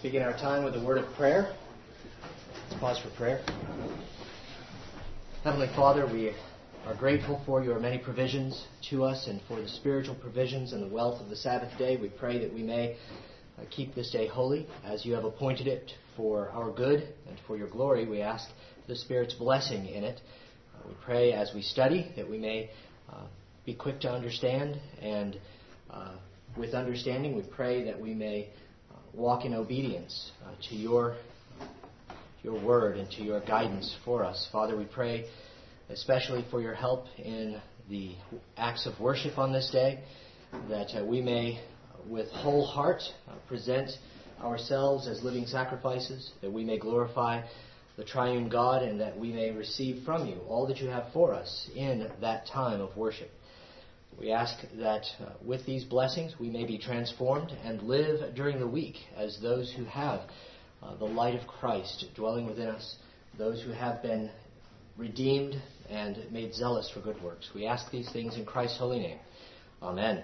begin our time with a word of prayer. Let's pause for prayer. Heavenly Father, we are grateful for your many provisions to us and for the spiritual provisions and the wealth of the Sabbath day. We pray that we may keep this day holy as you have appointed it for our good and for your glory. We ask for the Spirit's blessing in it. We pray as we study that we may be quick to understand, and with understanding we pray that we may walk in obedience to your word and to your guidance for us. Father, we pray especially for your help in the acts of worship on this day, that we may with whole heart present ourselves as living sacrifices, that we may glorify the triune God, and that we may receive from you all that you have for us in that time of worship. We ask that with these blessings we may be transformed and live during the week as those who have the light of Christ dwelling within us, those who have been redeemed and made zealous for good works. We ask these things in Christ's holy name. Amen.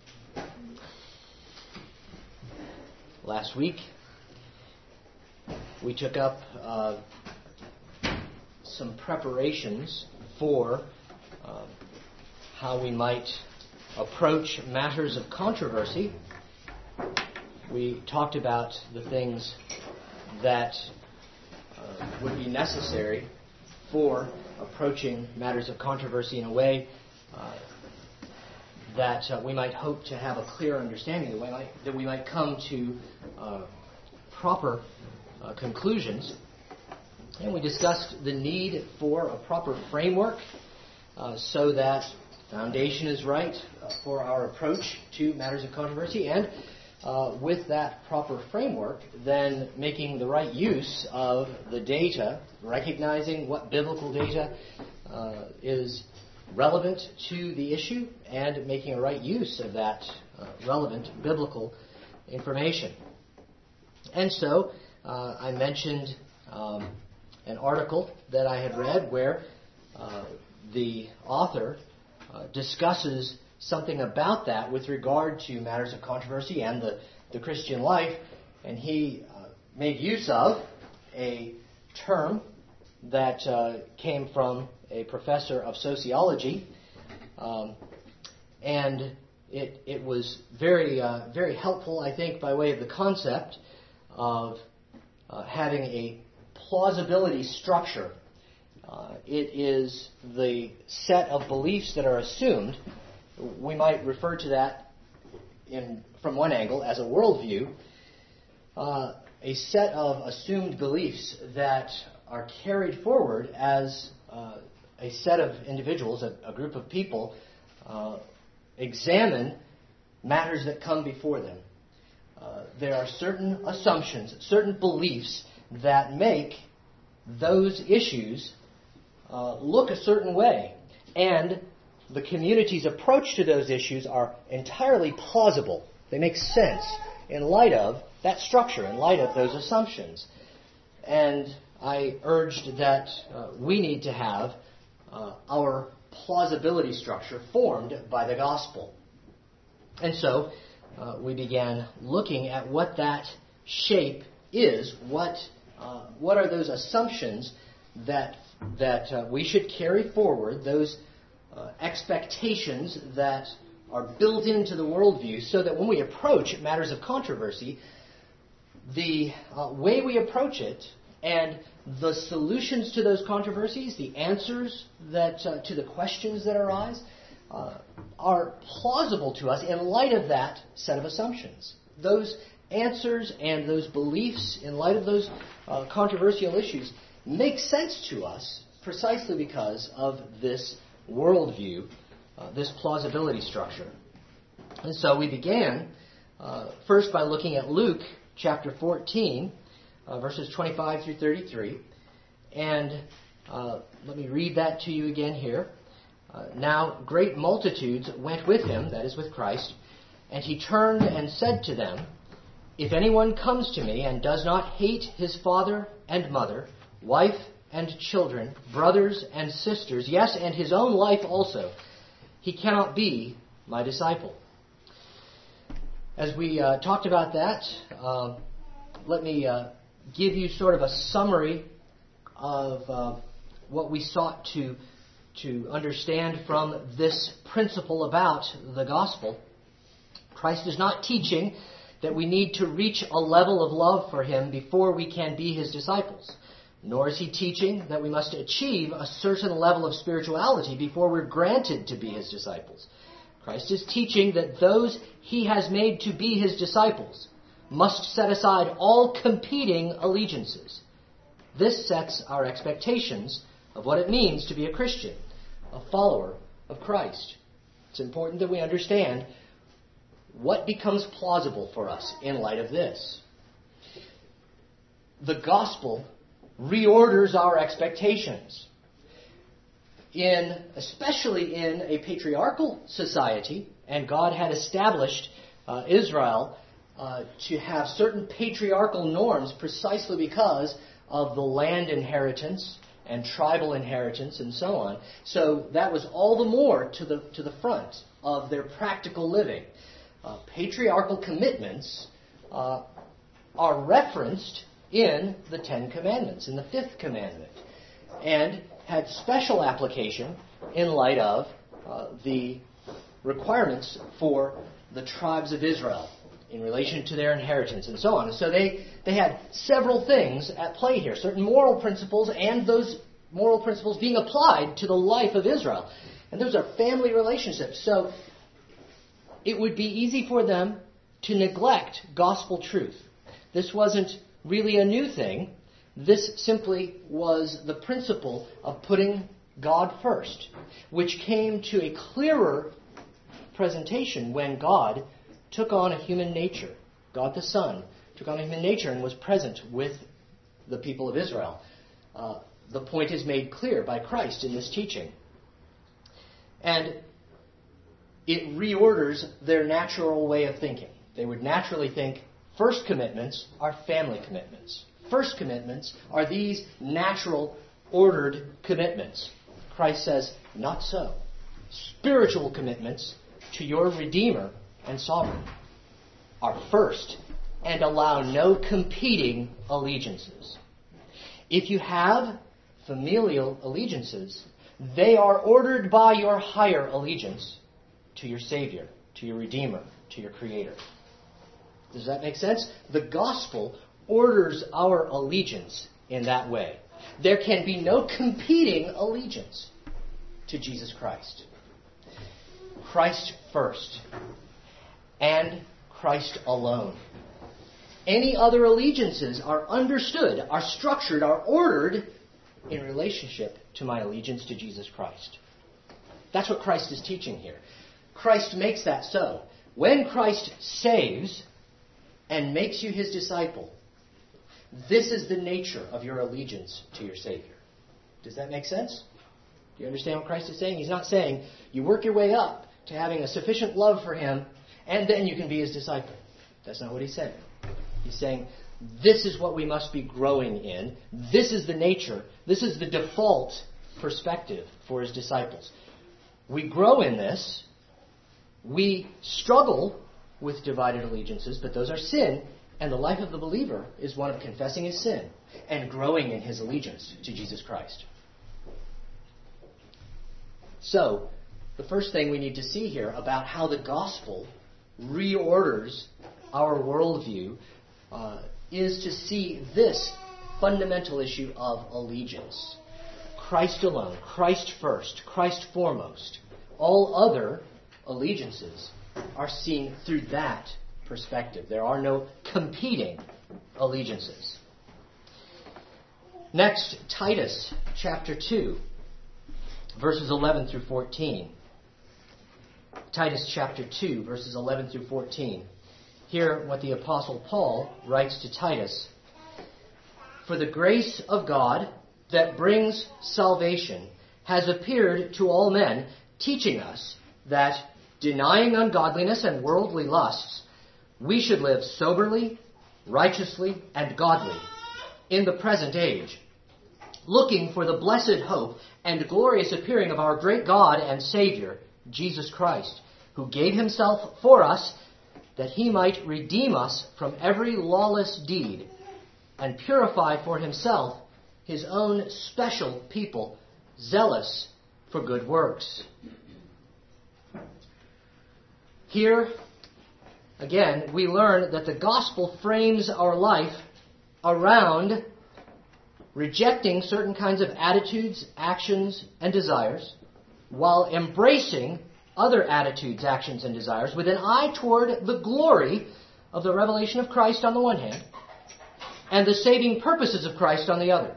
Last week we took up some preparations for how we might approach matters of controversy. We talked about the things that would be necessary for approaching matters of controversy in a way that we might hope to have a clear understanding, that we might come to proper conclusions. And we discussed the need for a proper framework so that foundation is right for our approach to matters of controversy, and with that proper framework, then making the right use of the data, recognizing what biblical data is relevant to the issue, and making a right use of that relevant biblical information. And so I mentioned an article that I had read where the author discusses something about that with regard to matters of controversy and the Christian life, and he made use of a term that came from a professor of sociology, and it was very helpful, I think, by way of the concept of having a plausibility structure. It is the set of beliefs that are assumed. We might refer to that from one angle as a worldview, a set of assumed beliefs that are carried forward as a set of individuals, a group of people, examine matters that come before them. There are certain assumptions, certain beliefs that make those issues look a certain way, and the community's approach to those issues are entirely plausible. They make sense in light of that structure, in light of those assumptions. And I urged that we need to have our plausibility structure formed by the gospel. And so we began looking at what that shape is. What are those assumptions that we should carry forward, those expectations that are built into the worldview, so that when we approach matters of controversy, the way we approach it and the solutions to those controversies, the answers that to the questions that arise, are plausible to us in light of that set of assumptions. Those answers and those beliefs in light of those controversial issues make sense to us precisely because of this worldview, this plausibility structure. And so we began first by looking at Luke chapter 14, verses 25 through 33. And let me read that to you again here. Now great multitudes went with him, that is with Christ, and he turned and said to them, "If anyone comes to me and does not hate his father and mother, wife and children, brothers and sisters, yes, and his own life also, he cannot be my disciple." As we talked about that, let me give you sort of a summary of what we sought to understand from this principle about the gospel. Christ is not teaching that we need to reach a level of love for Him before we can be His disciples. Nor is He teaching that we must achieve a certain level of spirituality before we're granted to be His disciples. Christ is teaching that those He has made to be His disciples must set aside all competing allegiances. This sets our expectations of what it means to be a Christian, a follower of Christ. It's important that we understand what becomes plausible for us in light of this. The gospel reorders our expectations. Especially in a patriarchal society, and God had established Israel to have certain patriarchal norms precisely because of the land inheritance and tribal inheritance and so on. So that was all the more to the front of their practical living. Patriarchal commitments are referenced in the Ten Commandments, in the Fifth Commandment, and had special application in light of the requirements for the tribes of Israel in relation to their inheritance and so on. So they had several things at play here, certain moral principles, and those moral principles being applied to the life of Israel. And those are family relationships. So it would be easy for them to neglect gospel truth. This wasn't really a new thing. This simply was the principle of putting God first, which came to a clearer presentation when God took on a human nature. God the Son took on a human nature and was present with the people of Israel. The point is made clear by Christ in this teaching. And it reorders their natural way of thinking. They would naturally think first commitments are family commitments. First commitments are these natural, ordered commitments. Christ says, not so. Spiritual commitments to your Redeemer and Sovereign are first and allow no competing allegiances. If you have familial allegiances, they are ordered by your higher allegiance to your Savior, to your Redeemer, to your Creator. Does that make sense? The gospel orders our allegiance in that way. There can be no competing allegiance to Jesus Christ. Christ first, and Christ alone. Any other allegiances are understood, are structured, are ordered in relationship to my allegiance to Jesus Christ. That's what Christ is teaching here. Christ makes that so. When Christ saves and makes you His disciple, this is the nature of your allegiance to your Savior. Does that make sense? Do you understand what Christ is saying? He's not saying you work your way up to having a sufficient love for Him and then you can be His disciple. That's not what He's saying. He's saying this is what we must be growing in. This is the nature. This is the default perspective for His disciples. We grow in this. We struggle with divided allegiances, but those are sin. And the life of the believer is one of confessing his sin and growing in his allegiance to Jesus Christ. So, the first thing we need to see here about how the gospel reorders our worldview is to see this fundamental issue of allegiance. Christ alone, Christ first, Christ foremost. All other allegiances are seen through that perspective. There are no competing allegiances. Next, Titus chapter 2, verses 11 through 14. Titus chapter 2, verses 11 through 14. Hear what the Apostle Paul writes to Titus. For the grace of God that brings salvation has appeared to all men, teaching us that, denying ungodliness and worldly lusts, we should live soberly, righteously, and godly in the present age, looking for the blessed hope and glorious appearing of our great God and Savior, Jesus Christ, who gave Himself for us that he might redeem us from every lawless deed and purify for himself his own special people, zealous for good works. Here, again, we learn that the gospel frames our life around rejecting certain kinds of attitudes, actions, and desires, while embracing other attitudes, actions, and desires with an eye toward the glory of the revelation of Christ on the one hand, and the saving purposes of Christ on the other.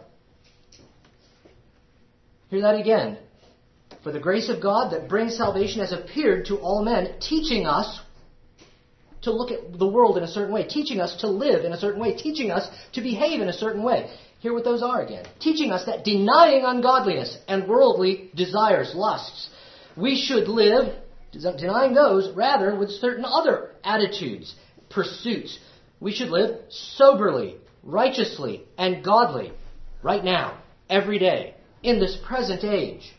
Hear that again. For the grace of God that brings salvation has appeared to all men, teaching us to look at the world in a certain way, teaching us to live in a certain way, teaching us to behave in a certain way. Hear what those are again. Teaching us that denying ungodliness and worldly desires, lusts, we should live, denying those, rather with certain other attitudes, pursuits. We should live soberly, righteously, and godly, right now, every day, in this present age.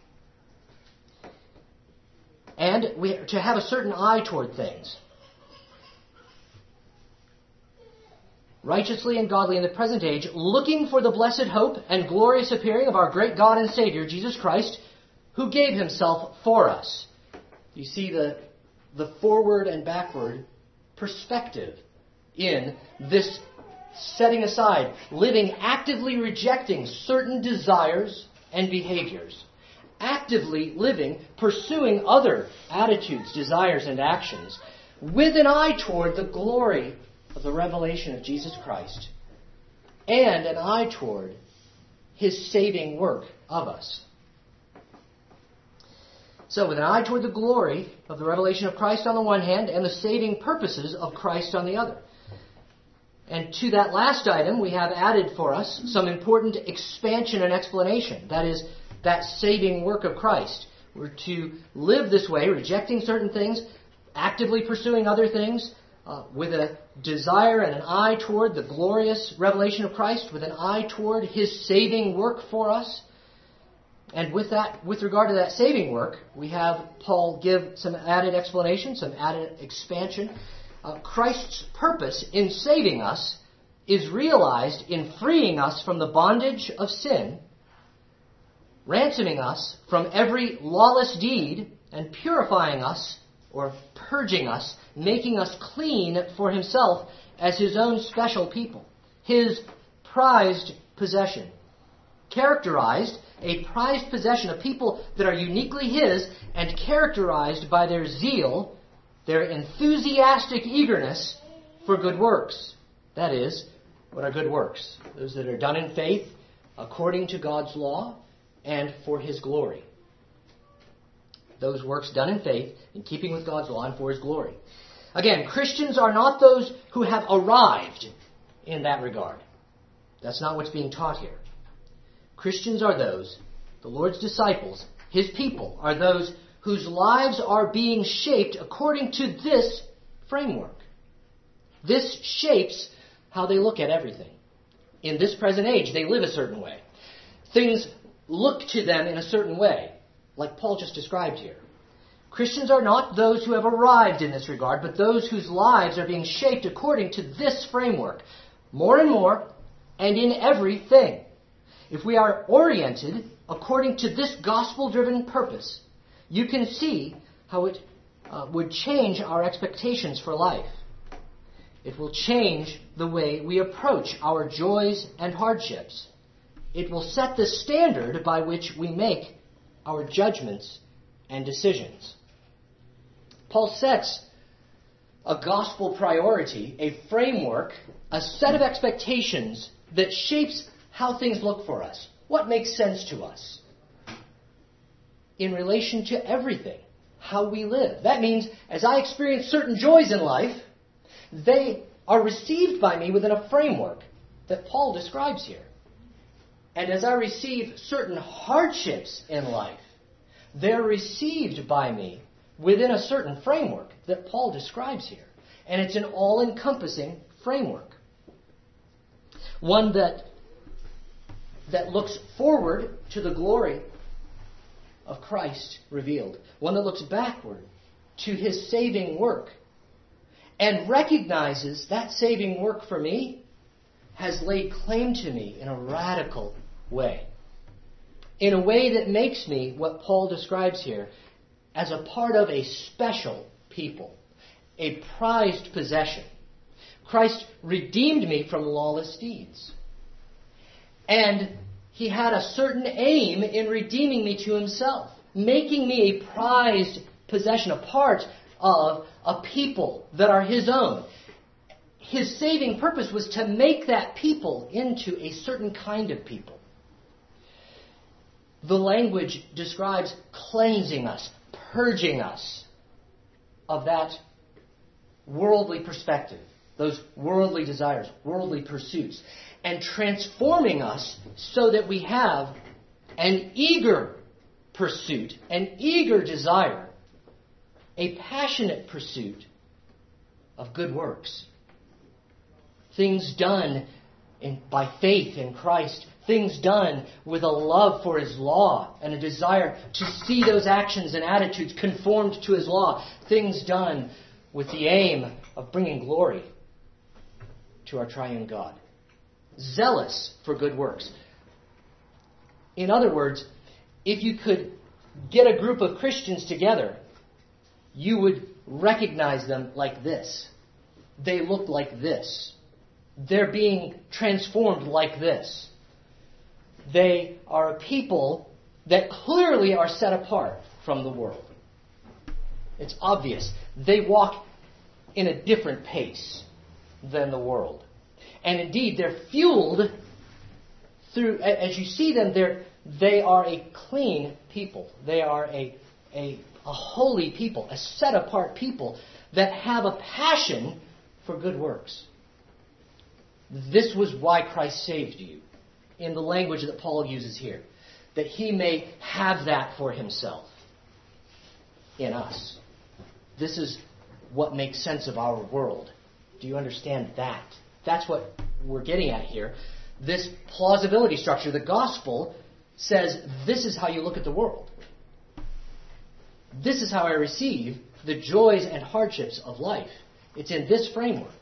And we are to have a certain eye toward things. Righteously and godly in the present age, looking for the blessed hope and glorious appearing of our great God and Savior, Jesus Christ, who gave himself for us. You see the forward and backward perspective in this setting aside, living actively rejecting certain desires and behaviors. Actively living, pursuing other attitudes, desires, and actions with an eye toward the glory of the revelation of Jesus Christ and an eye toward his saving work of us. So, with an eye toward the glory of the revelation of Christ on the one hand and the saving purposes of Christ on the other. And to that last item, we have added for us some important expansion and explanation. That is, that saving work of Christ. We're to live this way, rejecting certain things, actively pursuing other things, with a desire and an eye toward the glorious revelation of Christ, with an eye toward his saving work for us. And with regard to that saving work, we have Paul give some added explanation, some added expansion. Christ's purpose in saving us is realized in freeing us from the bondage of sin, ransoming us from every lawless deed, and purifying us, or purging us, making us clean for himself as his own special people, his prized possession. Characterized, a prized possession of people that are uniquely his and characterized by their zeal, their enthusiastic eagerness for good works. That is, what are good works? Those that are done in faith, according to God's law, and for his glory. Those works done in faith, in keeping with God's law and for his glory. Again, Christians are not those who have arrived in that regard. That's not what's being taught here. Christians are those, the Lord's disciples, his people, are those whose lives are being shaped according to this framework. This shapes how they look at everything. In this present age, they live a certain way. Things look to them in a certain way, like Paul just described here. Christians are not those who have arrived in this regard, but those whose lives are being shaped according to this framework, more and more, and in everything. If we are oriented according to this gospel-driven purpose, you can see how it would change our expectations for life. It will change the way we approach our joys and hardships. It will set the standard by which we make our judgments and decisions. Paul sets a gospel priority, a framework, a set of expectations that shapes how things look for us. What makes sense to us in relation to everything, how we live. That means as I experience certain joys in life, they are received by me within a framework that Paul describes here. And as I receive certain hardships in life, they're received by me within a certain framework that Paul describes here. And it's an all-encompassing framework. One that looks forward to the glory of Christ revealed. One that looks backward to his saving work. and recognizes that saving work for me has laid claim to me in a radical way. In a way that makes me what Paul describes here as a part of a special people, a prized possession. Christ redeemed me from lawless deeds. And he had a certain aim in redeeming me to himself, making me a prized possession, a part of a people that are his own. His saving purpose was to make that people into a certain kind of people. The language describes cleansing us, purging us of that worldly perspective, those worldly desires, worldly pursuits, and transforming us so that we have an eager pursuit, an eager desire, a passionate pursuit of good works. Things done by faith in Christ, things done with a love for his law and a desire to see those actions and attitudes conformed to his law, things done with the aim of bringing glory to our triune God. Zealous for good works. In other words, if you could get a group of Christians together, you would recognize them like this. They look like this. They're being transformed like this. They are a people that clearly are set apart from the world. It's obvious. They walk in a different pace than the world. And indeed, they're fueled through, as you see them, they are a clean people. They are a holy people, a set-apart people that have a passion for good works. This was why Christ saved you, in the language that Paul uses here, that he may have that for himself in us. This is what makes sense of our world. Do you understand that? That's what we're getting at here. This plausibility structure, the gospel says this is how you look at the world. This is how I receive the joys and hardships of life. It's in this framework.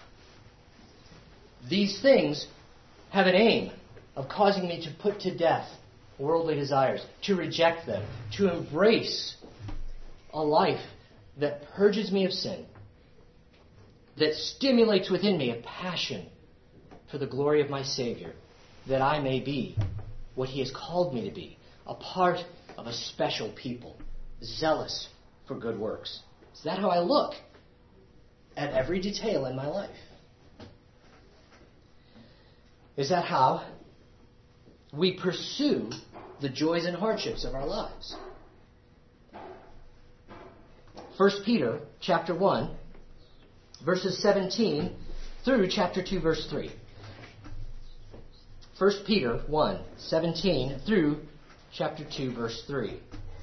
These things have an aim of causing me to put to death worldly desires, to reject them, to embrace a life that purges me of sin, that stimulates within me a passion for the glory of my Savior, that I may be what he has called me to be, a part of a special people, zealous for good works. Is that how I look at every detail in my life? Is that how we pursue the joys and hardships of our lives? 1 Peter chapter 1, verses 17 through chapter 2, verse 3. 1 Peter 1, 17 through chapter 2, verse 3.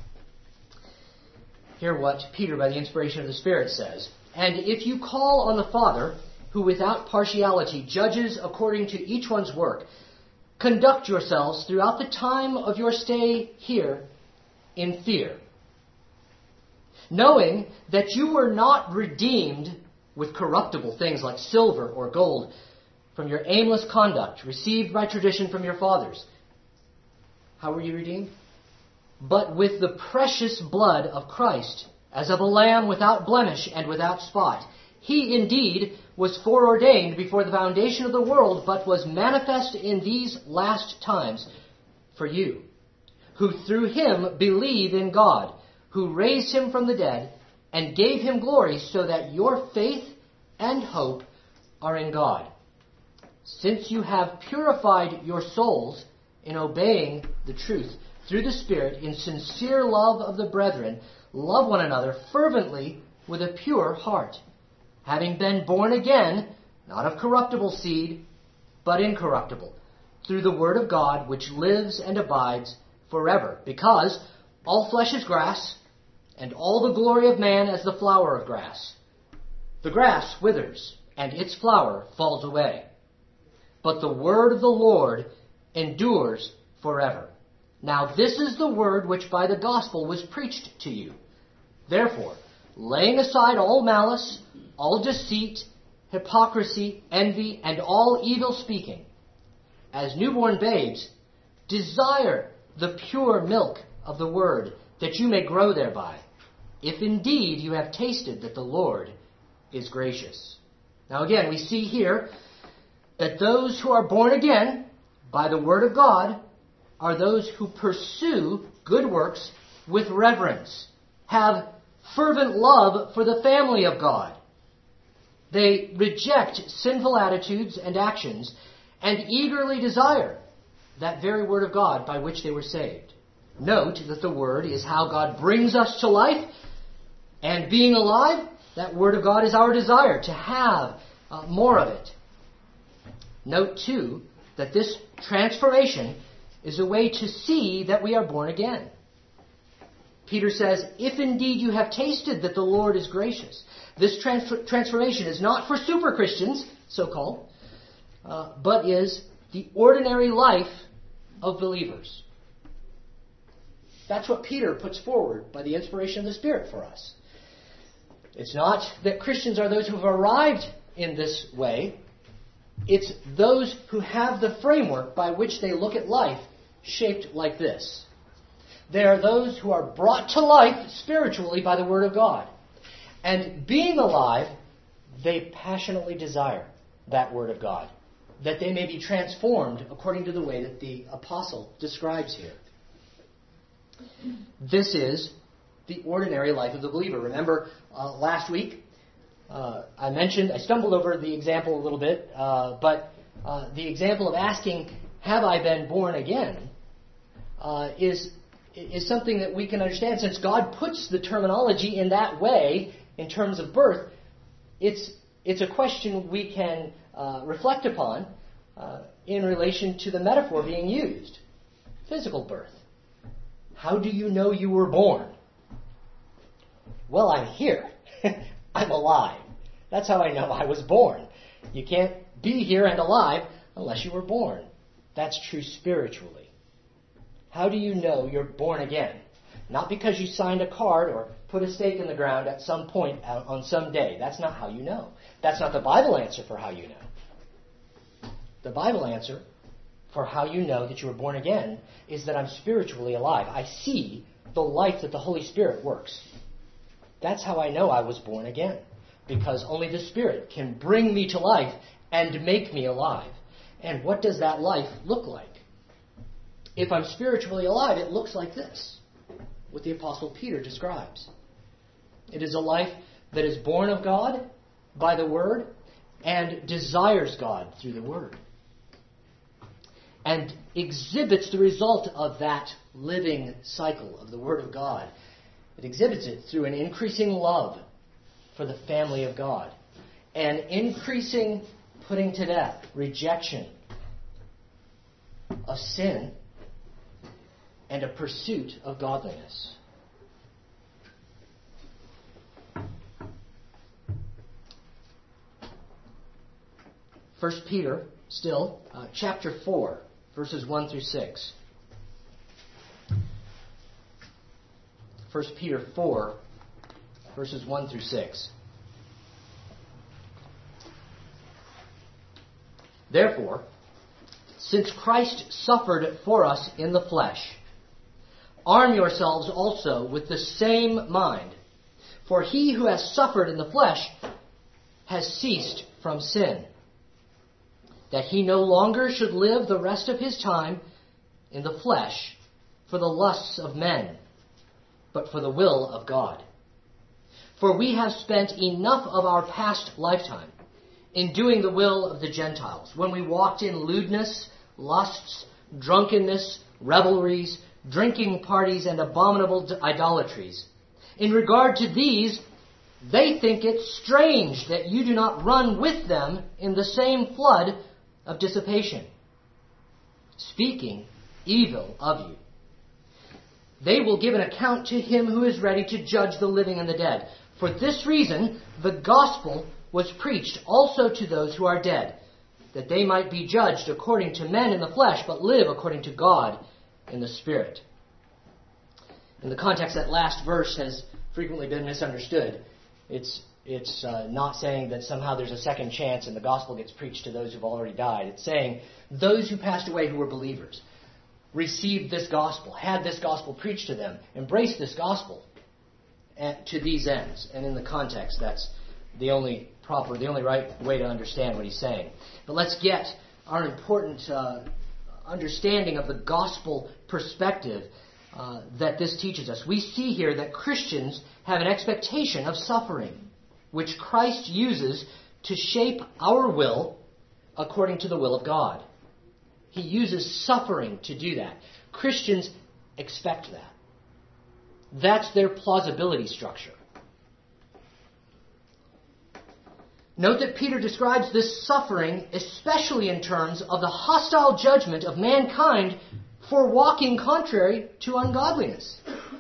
Hear what Peter, by the inspiration of the Spirit, says. And if you call on the Father, who without partiality judges according to each one's work, conduct yourselves throughout the time of your stay here in fear, knowing that you were not redeemed with corruptible things like silver or gold from your aimless conduct received by tradition from your fathers. How were you redeemed? But with the precious blood of Christ, as of a lamb without blemish and without spot. He indeed was foreordained before the foundation of the world, but was manifest in these last times for you, who through him believe in God, who raised him from the dead and gave him glory, so that your faith and hope are in God. Since you have purified your souls in obeying the truth through the Spirit in sincere love of the brethren, love one another fervently with a pure heart, having been born again, not of corruptible seed, but incorruptible, through the word of God, which lives and abides forever. Because all flesh is grass, and all the glory of man as the flower of grass. The grass withers, and its flower falls away. But the word of the Lord endures forever. Now this is the word which by the gospel was preached to you. Therefore, laying aside all malice, all deceit, hypocrisy, envy, and all evil speaking. As newborn babes, desire the pure milk of the word, that you may grow thereby, if indeed you have tasted that the Lord is gracious. Now again, we see here that those who are born again by the word of God are those who pursue good works with reverence, have fervent love for the family of God. They reject sinful attitudes and actions and eagerly desire that very word of God by which they were saved. Note that the word is how God brings us to life, and being alive, that word of God is our desire to have more of it. Note, too, that this transformation is a way to see that we are born again. Peter says, if indeed you have tasted that the Lord is gracious. This transformation is not for super Christians, so-called, but is the ordinary life of believers. That's what Peter puts forward by the inspiration of the Spirit for us. It's not that Christians are those who have arrived in this way. It's those who have the framework by which they look at life shaped like this. They are those who are brought to life spiritually by the Word of God. And being alive, they passionately desire that Word of God, that they may be transformed according to the way that the apostle describes here. This is the ordinary life of the believer. Remember, last week, I stumbled over the example a little bit, but the example of asking, have I been born again, is something that we can understand. Since God puts the terminology in that way, in terms of birth, it's a question we can reflect upon in relation to the metaphor being used. Physical birth. How do you know you were born? Well, I'm here. I'm alive. That's how I know I was born. You can't be here and alive unless you were born. That's true spiritually. How do you know you're born again? Not because you signed a card or put a stake in the ground at some point on some day. That's not how you know. That's not the Bible answer for how you know. The Bible answer for how you know that you were born again is that I'm spiritually alive. I see the life that the Holy Spirit works. That's how I know I was born again. Because only the Spirit can bring me to life and make me alive. And what does that life look like? If I'm spiritually alive, it looks like this, what the Apostle Peter describes. It is a life that is born of God by the Word and desires God through the Word, and exhibits the result of that living cycle of the Word of God. It exhibits it through an increasing love for the family of God, an increasing putting to death, rejection of sin, and a pursuit of godliness. First Peter, still, chapter 4, verses 1 through 6. 1 Peter 4, verses 1 through 6. Therefore, since Christ suffered for us in the flesh, arm yourselves also with the same mind. For he who has suffered in the flesh has ceased from sin, that he no longer should live the rest of his time in the flesh for the lusts of men, but for the will of God. For we have spent enough of our past lifetime in doing the will of the Gentiles, when we walked in lewdness, lusts, drunkenness, revelries, drinking parties, and abominable idolatries. In regard to these, they think it strange that you do not run with them in the same flood of dissipation, speaking evil of you. They will give an account to him who is ready to judge the living and the dead. For this reason, the gospel was preached also to those who are dead, that they might be judged according to men in the flesh, but live according to God in the Spirit. In the context, that last verse has frequently been misunderstood. It's not saying that somehow there's a second chance and the gospel gets preached to those who've already died. It's saying those who passed away who were believers received this gospel, had this gospel preached to them, embraced this gospel to these ends. And in the context, that's the only right way to understand what he's saying. But let's get our important understanding of the gospel perspective that this teaches us. We see here that Christians have an expectation of suffering, which Christ uses to shape our will according to the will of God. He uses suffering to do that. Christians expect that. That's their plausibility structure. Note that Peter describes this suffering especially in terms of the hostile judgment of mankind for walking contrary to ungodliness.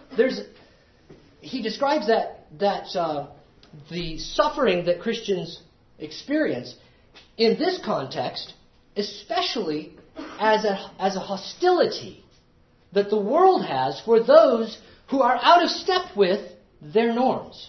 He describes that the suffering that Christians experience in this context, especially as a hostility that the world has for those who are out of step with their norms.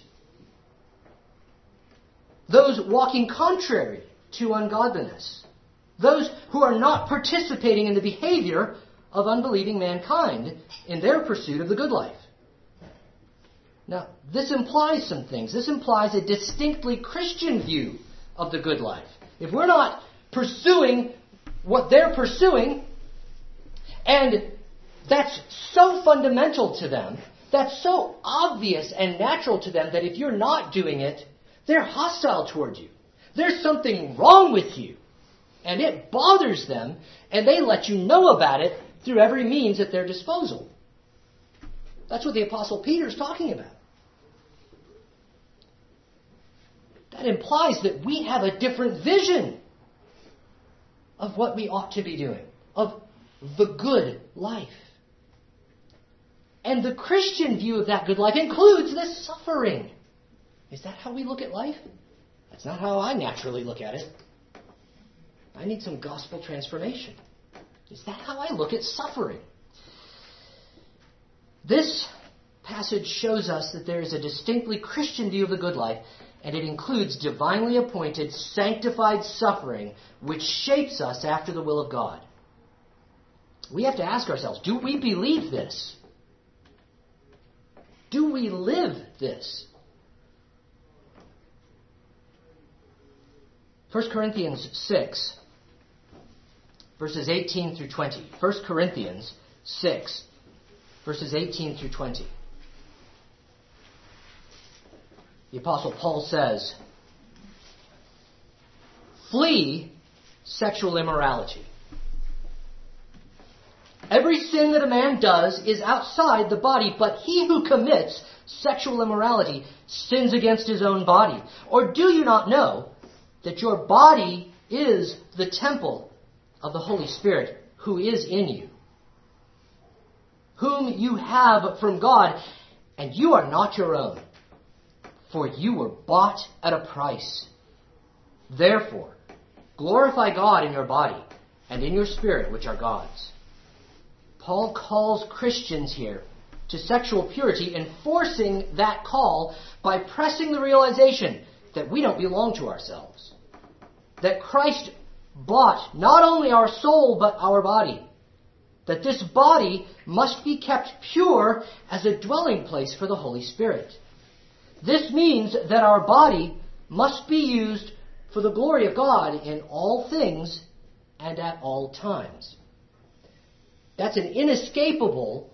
Those walking contrary to ungodliness. Those who are not participating in the behavior of unbelieving mankind in their pursuit of the good life. Now, this implies some things. This implies a distinctly Christian view of the good life. If we're not pursuing what they're pursuing, and that's so fundamental to them, that's so obvious and natural to them that if you're not doing it, they're hostile toward you. There's something wrong with you. And it bothers them, and they let you know about it through every means at their disposal. That's what the Apostle Peter is talking about. That implies that we have a different vision of what we ought to be doing, of the good life. And the Christian view of that good life includes this suffering. Is that how we look at life? That's not how I naturally look at it. I need some gospel transformation. Is that how I look at suffering? This passage shows us that there is a distinctly Christian view of the good life, and it includes divinely appointed, sanctified suffering, which shapes us after the will of God. We have to ask ourselves, do we believe this? Do we live this? 1 Corinthians 6, verses 18 through 20. 1 Corinthians 6, verses 18 through 20. The Apostle Paul says, "Flee sexual immorality. Every sin that a man does is outside the body, but he who commits sexual immorality sins against his own body. Or do you not know that your body is the temple of the Holy Spirit who is in you, whom you have from God, and you are not your own, for you were bought at a price. Therefore, glorify God in your body and in your spirit, which are God's." Paul calls Christians here to sexual purity, enforcing that call by pressing the realization that we don't belong to ourselves. That Christ bought not only our soul, but our body. That this body must be kept pure as a dwelling place for the Holy Spirit. This means that our body must be used for the glory of God in all things and at all times. That's an inescapable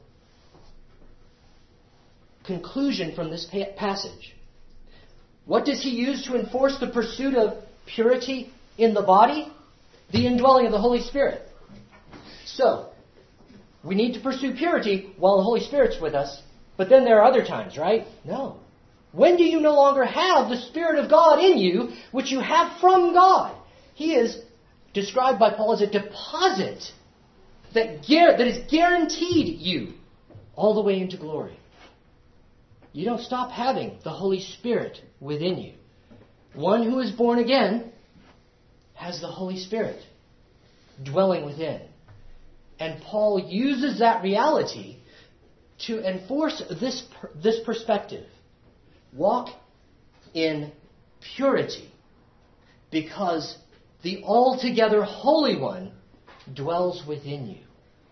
conclusion from this passage. What does he use to enforce the pursuit of purity in the body? The indwelling of the Holy Spirit. So, we need to pursue purity while the Holy Spirit's with us, but then there are other times, right? No. When do you no longer have the Spirit of God in you, which you have from God? He is described by Paul as a deposit that is guaranteed you all the way into glory. You don't stop having the Holy Spirit within you. One who is born again has the Holy Spirit dwelling within. And Paul uses that reality to enforce this perspective. Walk in purity, because the altogether Holy One dwells within you.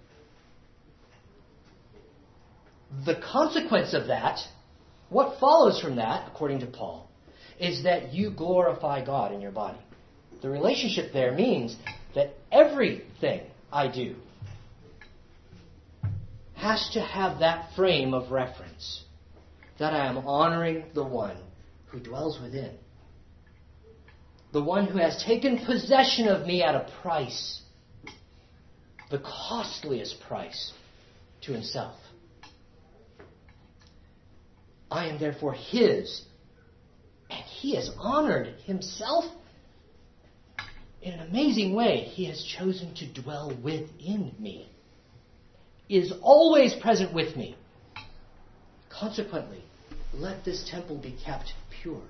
The consequence of that, what follows from that, according to Paul, is that you glorify God in your body. The relationship there means that everything I do has to have that frame of reference, that I am honoring the one who dwells within, the one who has taken possession of me at a price, the costliest price to himself. I am therefore his, and he has honored himself in an amazing way. He has chosen to dwell within me, is always present with me. Consequently, let this temple be kept pure.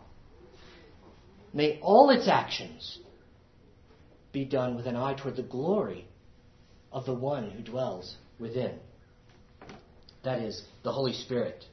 May all its actions be done with an eye toward the glory of the one who dwells within. That is, the Holy Spirit.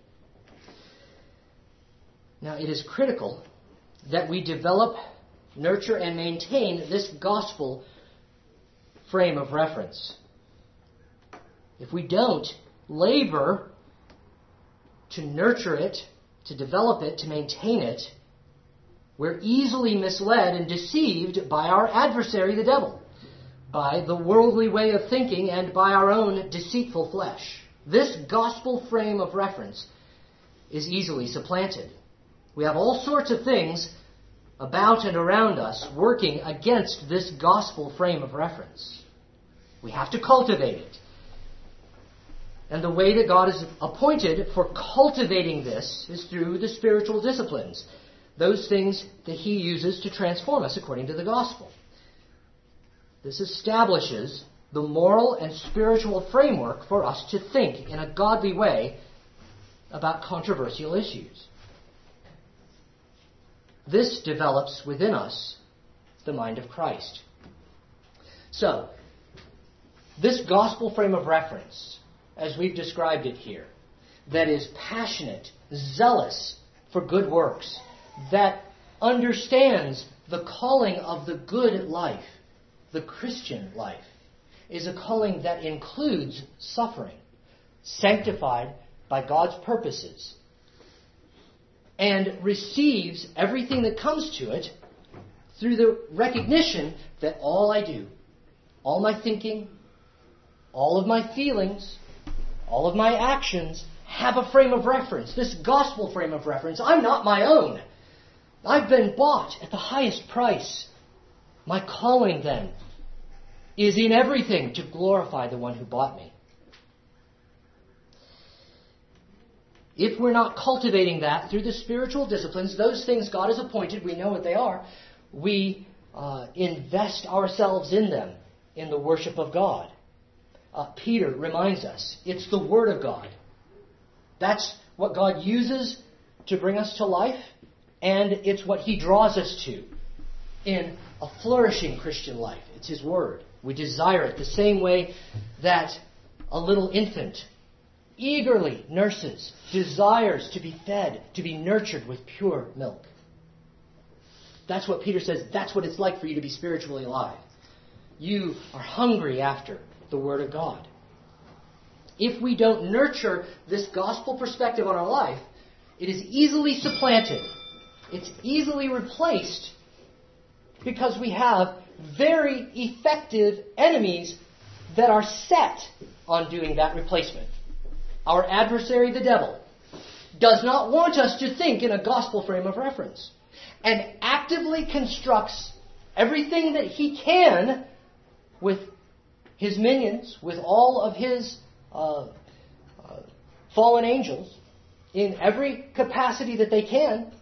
Now, it is critical that we develop, nurture, and maintain this gospel frame of reference. If we don't labor to nurture it, to develop it, to maintain it, we're easily misled and deceived by our adversary, the devil, by the worldly way of thinking, and by our own deceitful flesh. This gospel frame of reference is easily supplanted. We have all sorts of things about and around us working against this gospel frame of reference. We have to cultivate it. And the way that God has appointed for cultivating this is through the spiritual disciplines, those things that he uses to transform us according to the gospel. This establishes the moral and spiritual framework for us to think in a godly way about controversial issues. This develops within us the mind of Christ. So, this gospel frame of reference, as we've described it here, that is passionate, zealous for good works, that understands the calling of the good life, the Christian life, is a calling that includes suffering, sanctified by God's purposes, and receives everything that comes to it through the recognition that all I do, all my thinking, all of my feelings, all of my actions have a frame of reference, this gospel frame of reference. I'm not my own. I've been bought at the highest price. My calling, then, is in everything to glorify the one who bought me. If we're not cultivating that through the spiritual disciplines, those things God has appointed, we know what they are, we invest ourselves in them in the worship of God. Peter reminds us, it's the Word of God. That's what God uses to bring us to life, and it's what He draws us to in a flourishing Christian life. It's His Word. We desire it the same way that a little infant eagerly nurses, desires to be fed, to be nurtured with pure milk. That's what Peter says, that's what it's like for you to be spiritually alive. You are hungry after the Word of God. If we don't nurture this gospel perspective on our life, it is easily supplanted. It's easily replaced because we have very effective enemies that are set on doing that replacement. Our adversary, the devil, does not want us to think in a gospel frame of reference and actively constructs everything that he can with his minions, with all of his fallen angels, in every capacity that they can,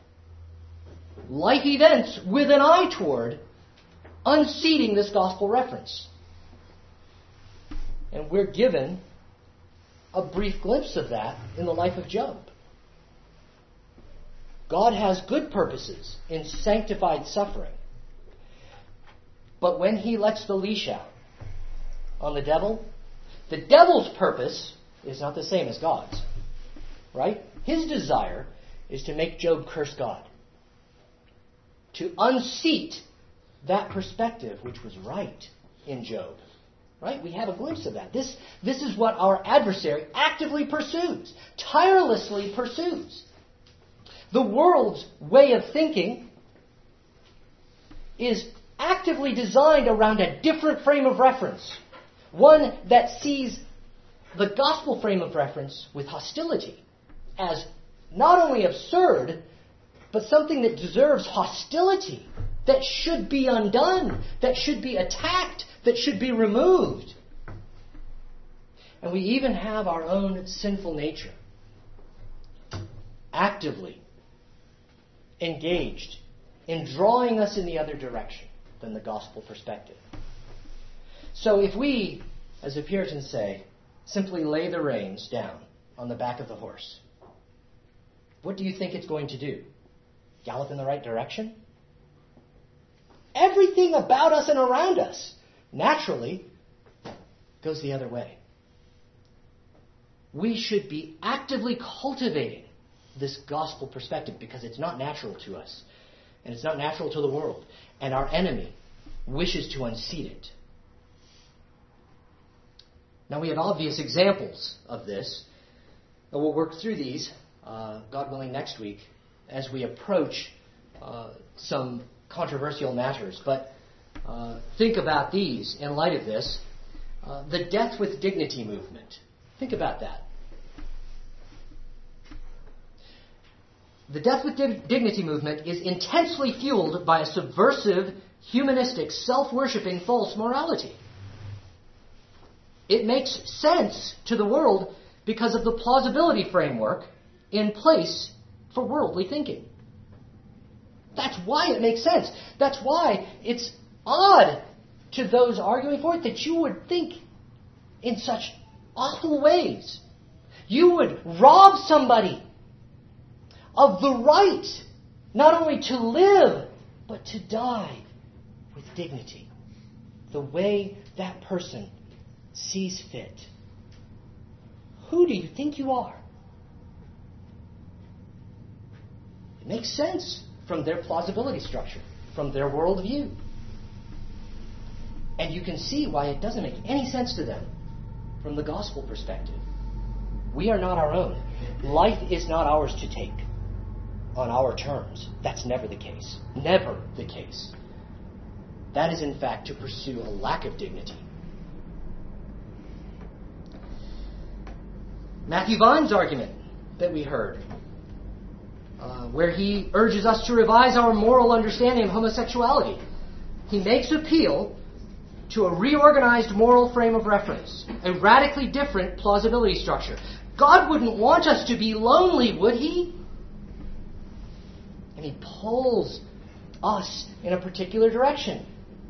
life events with an eye toward unseating this gospel reference. And we're given a brief glimpse of that in the life of Job. God has good purposes in sanctified suffering. But when he lets the leash out on the devil's purpose is not the same as God's. Right? His desire is to make Job curse God. To unseat that perspective which was right in Job. Right? We have a glimpse of that. This is what our adversary actively pursues, tirelessly pursues. The world's way of thinking is actively designed around a different frame of reference. One that sees the gospel frame of reference with hostility as not only absurd, but something that deserves hostility, that should be undone, that should be attacked, that should be removed. And we even have our own sinful nature actively engaged in drawing us in the other direction than the gospel perspective. So if we, as the Puritans say, simply lay the reins down on the back of the horse, what do you think it's going to do? Gallop in the right direction? Everything about us and around us naturally goes the other way. We should be actively cultivating this gospel perspective because it's not natural to us. And it's not natural to the world. And our enemy wishes to unseat it. Now we have obvious examples of this. And we'll work through these, God willing, next week as we approach some controversial matters. But think about these in light of this. The Death with Dignity movement. Think about that. The Death with Dignity movement is intensely fueled by a subversive, humanistic, self-worshipping false morality. It makes sense to the world because of the plausibility framework in place for worldly thinking. That's why it makes sense. That's why it's odd to those arguing for it that you would think in such awful ways. You would rob somebody of the right not only to live, but to die with dignity, the way that person sees fit. Who do you think you are? It makes sense from their plausibility structure, from their worldview. And you can see why it doesn't make any sense to them from the gospel perspective. We are not our own. Life is not ours to take on our terms. That's never the case. Never the case. That is, in fact, to pursue a lack of dignity. Matthew Vine's argument that we heard, where he urges us to revise our moral understanding of homosexuality. He makes appeal to a reorganized moral frame of reference, a radically different plausibility structure. God wouldn't want us to be lonely, would he? And he pulls us in a particular direction.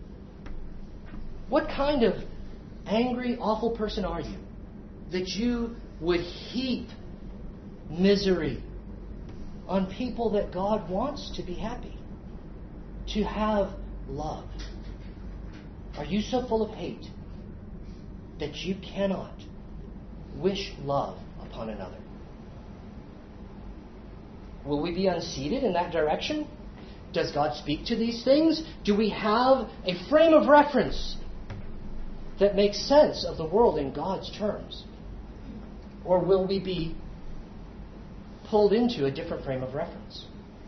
What kind of angry, awful person are you that you would heap misery on people that God wants to be happy, to have love? Are you so full of hate that you cannot wish love upon another? Will we be unseated in that direction? Does God speak to these things? Do we have a frame of reference that makes sense of the world in God's terms? Or will we be pulled into a different frame of reference?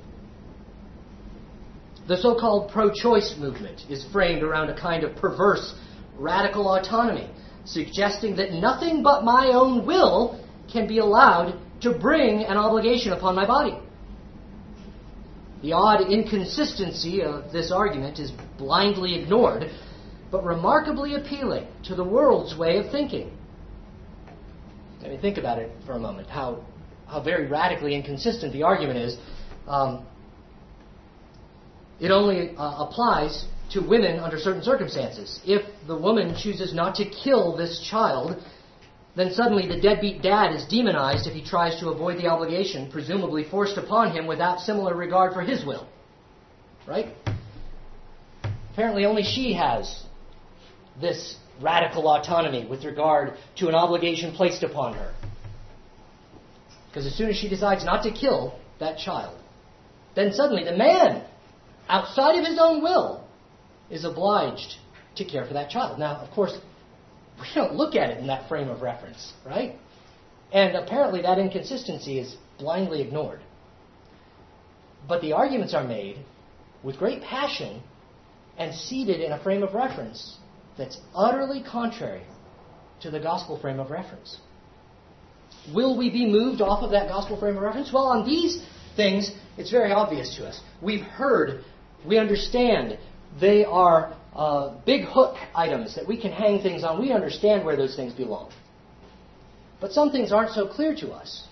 The so-called pro-choice movement is framed around a kind of perverse radical autonomy, suggesting that nothing but my own will can be allowed to bring an obligation upon my body. The odd inconsistency of this argument is blindly ignored, but remarkably appealing to the world's way of thinking. I mean, think about it for a moment, how very radically inconsistent the argument is. It only applies to women under certain circumstances. If the woman chooses not to kill this child, then suddenly the deadbeat dad is demonized if he tries to avoid the obligation, presumably forced upon him without similar regard for his will. Right? Apparently only she has this radical autonomy with regard to an obligation placed upon her. Because as soon as she decides not to kill that child, then suddenly the man, outside of his own will, is obliged to care for that child. Now, of course, we don't look at it in that frame of reference, right? And apparently that inconsistency is blindly ignored. But the arguments are made with great passion and seated in a frame of reference that's utterly contrary to the gospel frame of reference. Will we be moved off of that gospel frame of reference? Well, on these things, it's very obvious to us. We've heard, we understand, they are big hook items that we can hang things on. We understand where those things belong. But some things aren't so clear to us.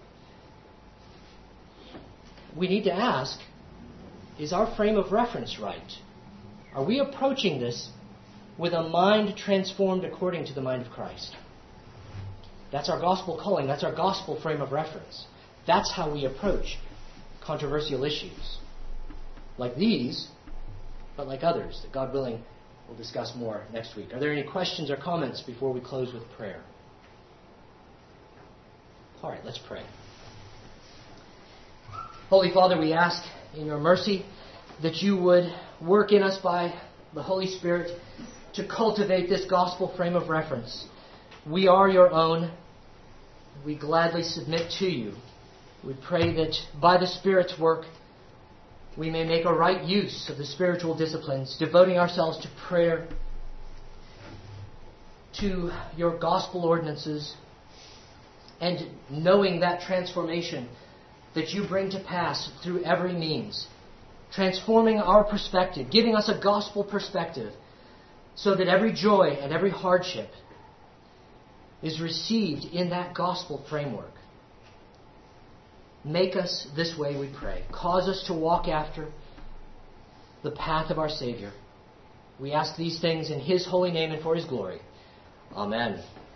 We need to ask, is our frame of reference right? Are we approaching this with a mind transformed according to the mind of Christ? That's our gospel calling. That's our gospel frame of reference. That's how we approach controversial issues. Like these, but like others that, God willing, we'll discuss more next week. Are there any questions or comments before we close with prayer? All right, let's pray. Holy Father, we ask in your mercy that you would work in us by the Holy Spirit to cultivate this gospel frame of reference. We are your own. We gladly submit to you. We pray that by the Spirit's work, we may make a right use of the spiritual disciplines, devoting ourselves to prayer, to your gospel ordinances, and knowing that transformation that you bring to pass through every means, transforming our perspective, giving us a gospel perspective, so that every joy and every hardship is received in that gospel framework. Make us this way, we pray. Cause us to walk after the path of our Savior. We ask these things in His holy name and for His glory. Amen.